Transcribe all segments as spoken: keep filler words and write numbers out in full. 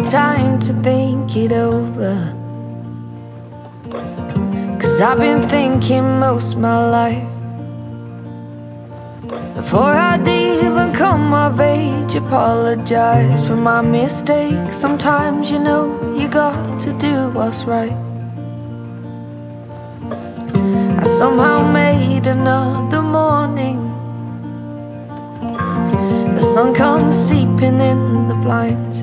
time to think it over, 'cause I've been thinking most my life. Before I'd even come of age, apologize for my mistakes. Sometimes you know you got to do what's right. I somehow made another morning. The sun comes seeping in the blinds.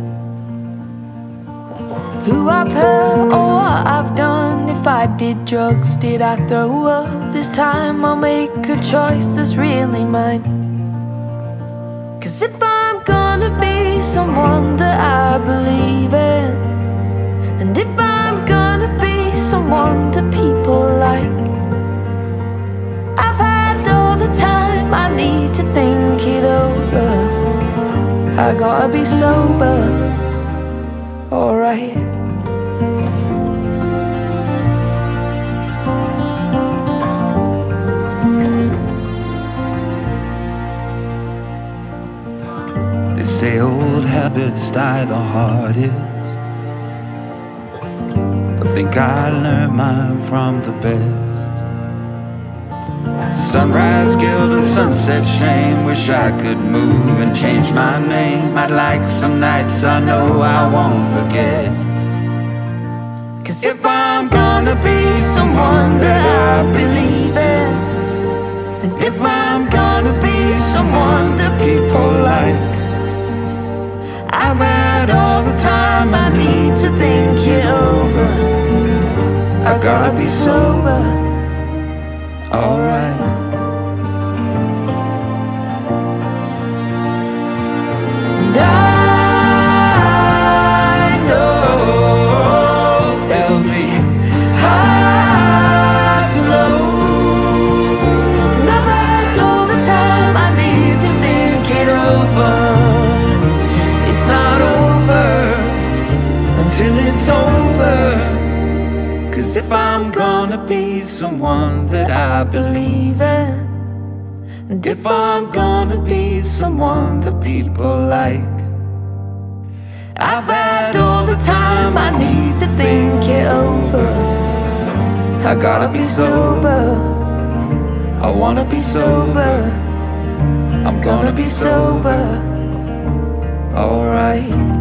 Who I've hurt or what I've done, if I did drugs, did I throw up? This time I'll make a choice that's really mine. 'Cause if I'm gonna be someone that I believe in, and if I'm gonna be someone that people like, I've had all the time I need to think it over. I gotta be sober, alright. They say old habits die the hardest. I think I learned mine from the best. Sunrise guilt and sunset shame. Wish I could move and change my name. I'd like some nights I know I won't forget. 'Cause if I'm gonna be someone that I believe in, and if I'm gonna be someone that people like, I've had all the time I need to think it over. I gotta be sober, alright. And I know there'll be highs and lows, and I've had all the time I need to think it over. It's not over until it's over. 'Cause if I'm gonna be someone that I believe in, and if I'm gonna be someone that people like, I've had all the time I need to think it over. I gotta be sober, I wanna be sober, I'm gonna be sober, alright.